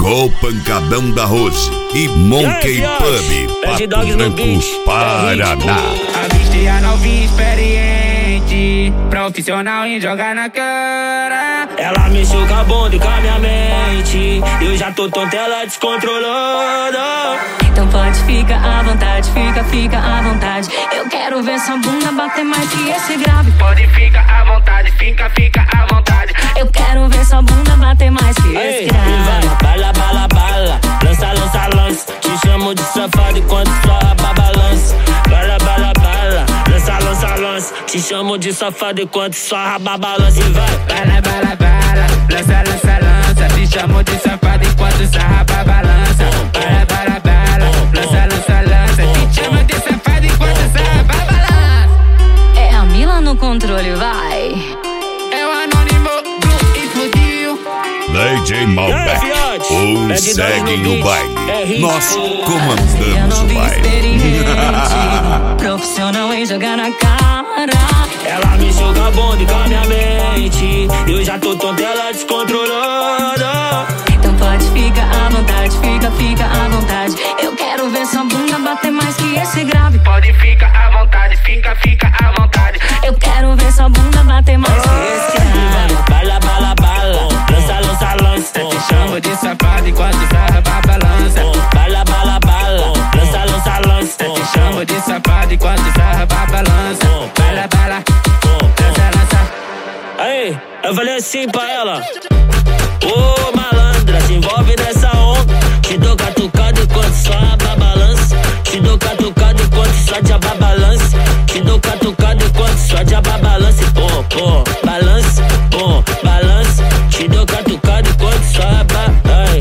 Chegou o pancadão da Rose e Monkey Pub, Pato Branco, Paraná. A vista é novinha, experiente, profissional em jogar na cara. Ela mexeu com a bunda e com a minha mente, eu já tô tonto, ela descontrolada. Então pode ficar à vontade, fica à vontade. Eu quero ver sua bunda bater mais que esse grave. Pode ficar à vontade, fica à vontade. Eu quero ver sua bunda bater mais que esse grave. Bala, bala, bala, lança, lança, lança. Te chamo de safado enquanto sua raba balança. Bala, bala, bala, lança, lança, lança. Te chamo de safado enquanto sua raba balança. E vai. Bala, bala, bala, lança, lança, lança. Te chamo de safado enquanto sua raba balança. Bala, bala, bala, lança, lança, lança. Te chamo de safado enquanto sua raba balança. É a Mila no controle, vai. É o anônimo do explodiu. DJ Malbec, os seguem no baile, nós comandamos o baile. Profissional em jogar na cara. Ela mexeu com a bunda e com a minha mente, eu já tô tonto, ela descontrolada. Então pode ficar à vontade, fica à vontade. Eu quero ver sua bunda bater mais que esse grave. Pode ficar à vontade, fica à vontade. Eu quero ver sua bunda bater mais que esse grave. Bala, bala, bala, lança, lança, lança. Te chamo de safado enquanto sua raba balança. Bala, bala, bala, lança, lança, lança. Te chamo de safado enquanto sua raba balança. Bala, bala, lança, lança. Aí, eu falei assim pra ela: ô malandra, se envolve nessa onda. Te dou catucado enquanto sua raba balança. Te dou catucado enquanto sua diaba balança. Te dou catucado enquanto sua diaba balança. Pô, balança, pô, balança. Te dou catucado enquanto sua raba. Ai,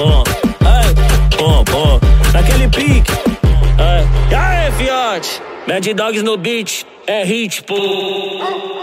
pô, naquele pique. Ai, e aí, fiote? Mad Dogs no beat, é hit, pô.